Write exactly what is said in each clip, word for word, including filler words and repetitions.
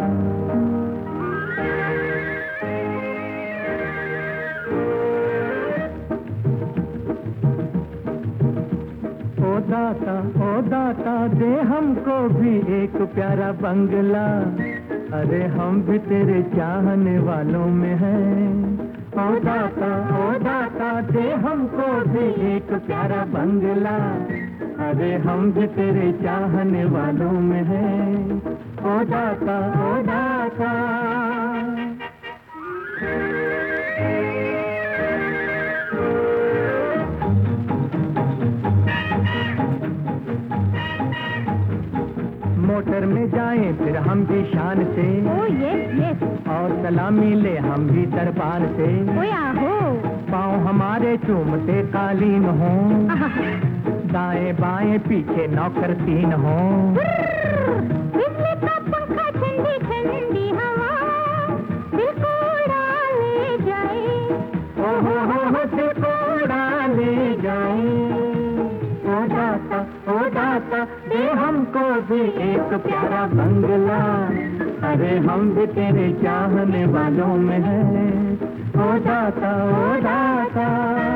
ओ दाता ओ दाता दे हमको भी एक प्यारा बंगला, अरे हम भी तेरे चाहने वालों में हैं। ओ दाता ओ दाता दे हमको भी एक प्यारा बंगला, अरे हम भी तेरे चाहने वालों में हैं। ओ दाता ओ दाता। मोटर में जाएं फिर हम भी शान से, ओ यस यस, और सलामी ले हम भी दरबार से। ओ आहो, पाँव हमारे चूमते कालीन हो, दाएं बाएं पीछे नौकर तीन हो। बिजली का पंखा ठंडी ठंडी हवा दिल को उड़ा ले जाए, ओ हो हो हो दिल को उड़ा ले जाए। ओ दाता ओ दाता दे हमको भी एक प्यारा बंगला, अरे हम भी तेरे चाहने वालों में हैं। ओ दाता ओ दाता।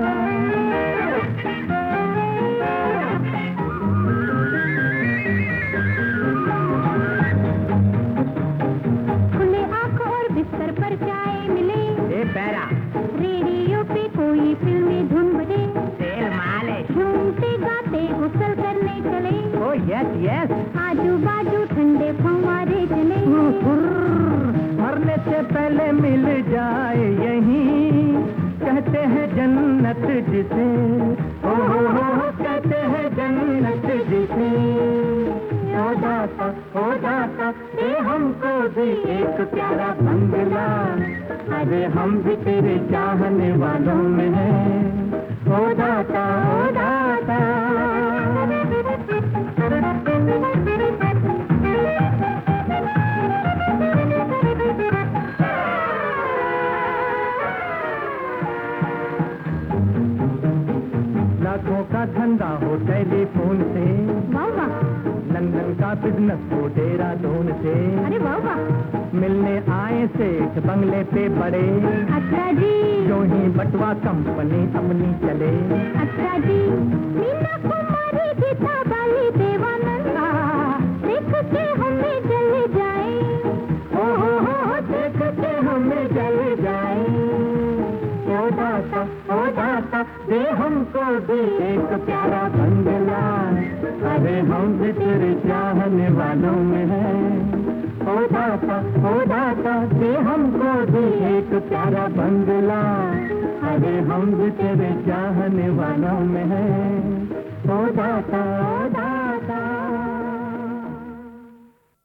खुले आंखों और बिस्तर पर चाय मिले, ए पैरा रेडियो पे कोई फिल्मी धुन बजे, तेल मालिश, झूमते गाते गुसल करने चले। ओ यस यस, आजू बाजू ठंडे फव्वारे चले, मरने से पहले मिल जाए यहीं, कहते हैं जन्नत जिसे। ओ हो हो हो कहते हैं जन्नत जिसे। ओ दाता ओ दाता दे हमको भी एक प्यारा बंगला, अरे हम भी तेरे चाहने वालों में हैं। ओ दाता ओ दाता। लाखों का धंधा हो टेलीफोन से, वाह वाह, लंदन का बिजनेस हो देहरादून से। अरे वाह वाह, मिलने आए सेठ बंगले पे बड़े, अच्छा जी, जो ही बटवा कंपनी अपनी चले। अच्छा जी, मीना कुमारी गीता बाली देवानंदा देख के हमें जल जाए, ओ हो हो देख के हमें जल जाए। ओ दाता ओ दाता दे हमको भी एक प्यारा बंगला, अरे हम भी तेरे चाहने वालों में हैं। ओ दाता ओ दाता दे हमको भी एक प्यारा बंगला, अरे हम भी तेरे चाहने वालों में हैं। ओ दाता।